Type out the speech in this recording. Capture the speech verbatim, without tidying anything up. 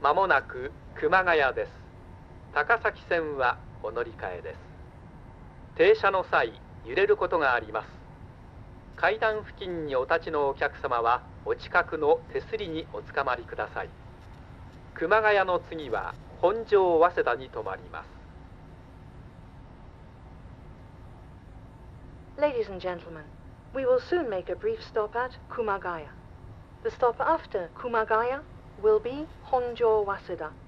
まもなく熊谷です。高崎線はお乗り換えです。停車の際、揺れることがあります。階段付近にお立ちのお客様は、お近くの手すりにおつかまりください。熊谷の次は本庄早稲田に停まります。 Ladies and gentlemen, we will soon make a brief stop at Kumagaya. The stop after Kumagaya will be Honjo Waseda.